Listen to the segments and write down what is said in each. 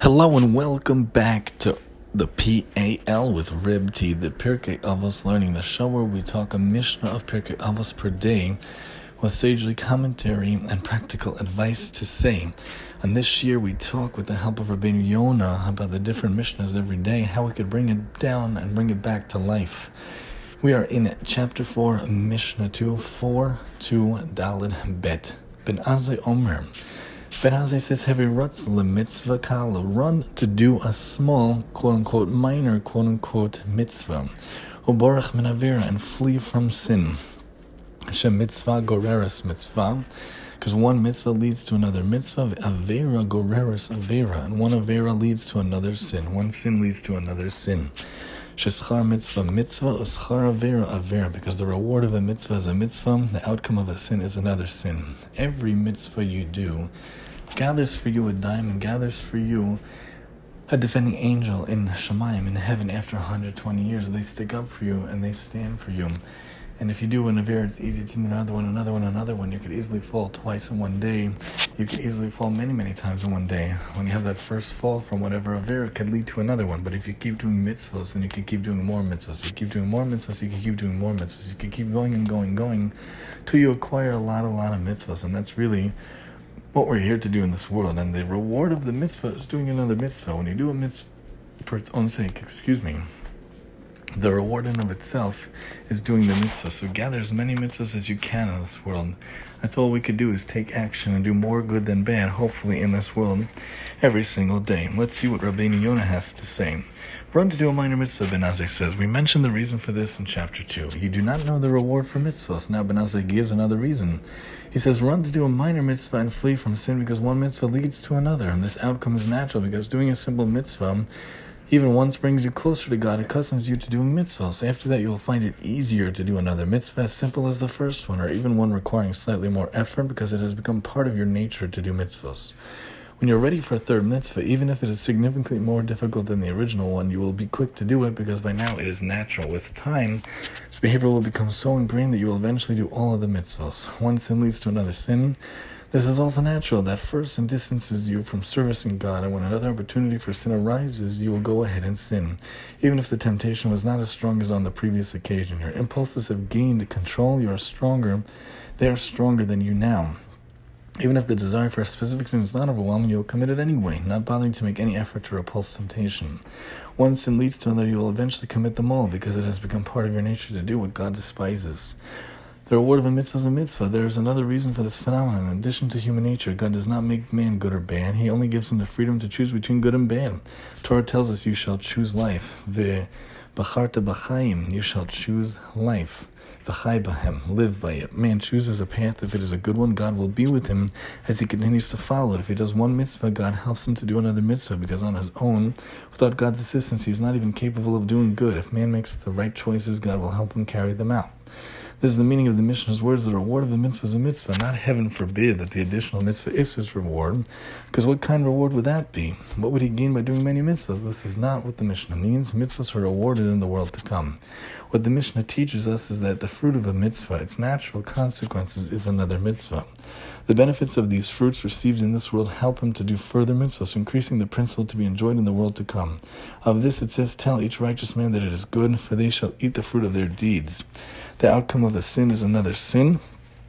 Hello and welcome back to the PAL with Rib T, the Pirkei Avos learning, the show where we talk a Mishnah of Pirkei Avos per day with sagely commentary and practical advice to say. And this year we talk with the help of Rabbeinu Yonah about the different Mishnahs every day, how we could bring it down and bring it back to life. We are in chapter 4, Mishnah 2, 4 to Daled Bet. Ben Azai Omer. Ben Azai says, Hevirutz mitzvah kala, run to do a small, quote-unquote, minor, quote-unquote, mitzvah. Uborach min avera, and flee from sin. Hashem mitzvah goreres mitzvah, because one mitzvah leads to another mitzvah. Avera goreres avera, and one avera leads to another sin. One sin leads to another sin. Sheschar mitzvah mitzvah, uschar avera avera, because the reward of a mitzvah is a mitzvah, the outcome of a sin is another sin. Every mitzvah you do gathers for you a diamond, gathers for you a defending angel in Shemayim, in heaven, after 120 years. They stick up for you and they stand for you. And if you do an avera, it's easy to do another one. You could easily fall twice in one day. You could easily fall many times in one day. When you have that first fall from whatever avera, it could lead to another one. But if you keep doing mitzvahs, then you can keep doing more mitzvahs. You keep doing more mitzvahs, you can keep doing more mitzvahs. You can keep going and going till you acquire a lot of mitzvahs. And that's really what we're here to do in this world. And the reward of the mitzvah is doing another mitzvah. When you do a mitzvah for its own sake, the reward in of itself is doing the mitzvah. So gather as many mitzvahs as you can in this world. That's all we could do, is take action and do more good than bad, hopefully, in this world every single day. Let's see what Rabbeinu Yonah has to say. Run to do a minor mitzvah, Ben Azai says. We mentioned the reason for this in chapter 2. You do not know the reward for mitzvahs. Now Ben Azai gives another reason. He says, run to do a minor mitzvah and flee from sin, because one mitzvah leads to another. And this outcome is natural, because doing a simple mitzvah, even once, brings you closer to God, accustoms you to doing mitzvahs. After that, you will find it easier to do another mitzvah as simple as the first one, or even one requiring slightly more effort, because it has become part of your nature to do mitzvahs. When you're ready for a third mitzvah, even if it is significantly more difficult than the original one, you will be quick to do it, because by now it is natural. With time, this behavior will become so ingrained that you will eventually do all of the mitzvahs. One sin leads to another sin. This is also natural. That first sin distances you from servicing God, and when another opportunity for sin arises, you will go ahead and sin. Even if the temptation was not as strong as on the previous occasion, your impulses have gained control. You are stronger. They are stronger than you now. Even if the desire for a specific sin is not overwhelming, you will commit it anyway, not bothering to make any effort to repulse temptation. One sin leads to another, you will eventually commit them all, because it has become part of your nature to do what God despises. The reward of a mitzvah is a mitzvah. There is another reason for this phenomenon. In addition to human nature, God does not make man good or bad. He only gives him the freedom to choose between good and bad. Torah tells us, you shall choose life. V'bacharta b'chaim, you shall choose life. V'chai b'hem, live by it. Man chooses a path. If it is a good one, God will be with him as he continues to follow it. If he does one mitzvah, God helps him to do another mitzvah, because on his own, without God's assistance, he is not even capable of doing good. If man makes the right choices, God will help him carry them out. This is the meaning of the Mishnah's words. The reward of the mitzvah is a mitzvah. Not heaven forbid that the additional mitzvah is his reward, because what kind of reward would that be? What would he gain by doing many mitzvahs? This is not what the Mishnah means. Mitzvahs are rewarded in the world to come. What the Mishnah teaches us is that the fruit of a mitzvah, its natural consequences, is another mitzvah. The benefits of these fruits received in this world help him to do further mitzvahs, increasing the principle to be enjoyed in the world to come. Of this it says, tell each righteous man that it is good, for they shall eat the fruit of their deeds. The outcome of a sin is another sin.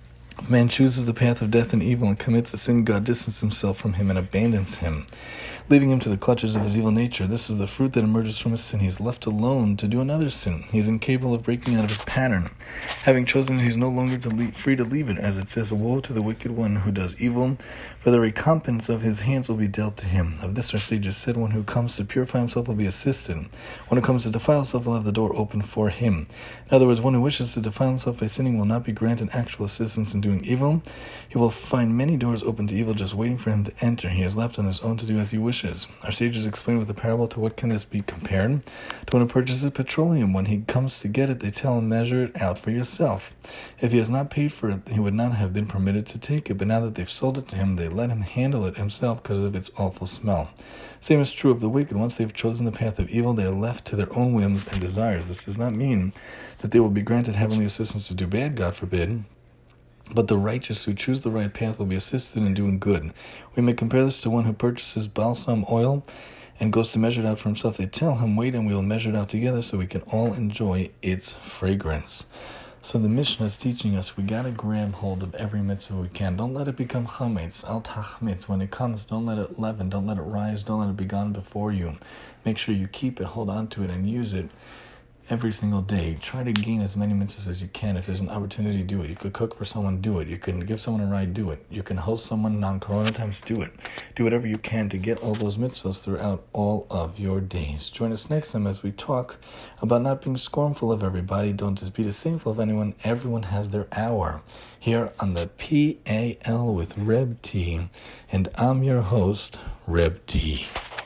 If man chooses the path of death and evil and commits a sin, God distances himself from him and abandons him, leaving him to the clutches of his evil nature. This is the fruit that emerges from his sin. He is left alone to do another sin. He is incapable of breaking out of his pattern. Having chosen it, he is no longer free to leave it. As it says, woe to the wicked one who does evil, for the recompense of his hands will be dealt to him. Of this our sages said, one who comes to purify himself will be assisted. One who comes to defile himself will have the door open for him. In other words, one who wishes to defile himself by sinning will not be granted actual assistance in doing evil. He will find many doors open to evil just waiting for him to enter. He is left on his own to do as he wishes. Our sages explain with a parable, to what can this be compared? To one who purchases petroleum. When he comes to get it, they tell him, measure it out for yourself. If he has not paid for it, he would not have been permitted to take it. But now that they've sold it to him, they let him handle it himself because of its awful smell. Same is true of the wicked. Once they've chosen the path of evil, they are left to their own whims and desires. This does not mean that they will be granted heavenly assistance to do bad, God forbid. But the righteous who choose the right path will be assisted in doing good. We may compare this to one who purchases balsam oil and goes to measure it out for himself. They tell him, wait, and we will measure it out together so we can all enjoy its fragrance. So the Mishnah is teaching us we got to grab hold of every mitzvah we can. Don't let it become chametz, al tachmitz. When it comes, don't let it leaven, don't let it rise, don't let it be gone before you. Make sure you keep it, hold on to it, and use it every single day. Try to gain as many mitzvahs as you can. If there's an opportunity, do it. You could cook for someone, do it. You can give someone a ride, do it. You can host someone non-corona times, do it. Do whatever you can to get all those mitzvahs throughout all of your days. Join us next time as we talk about not being scornful of everybody. Don't just be disdainful of anyone. Everyone has their hour. Here on the PAL with Reb T. And I'm your host, Reb T.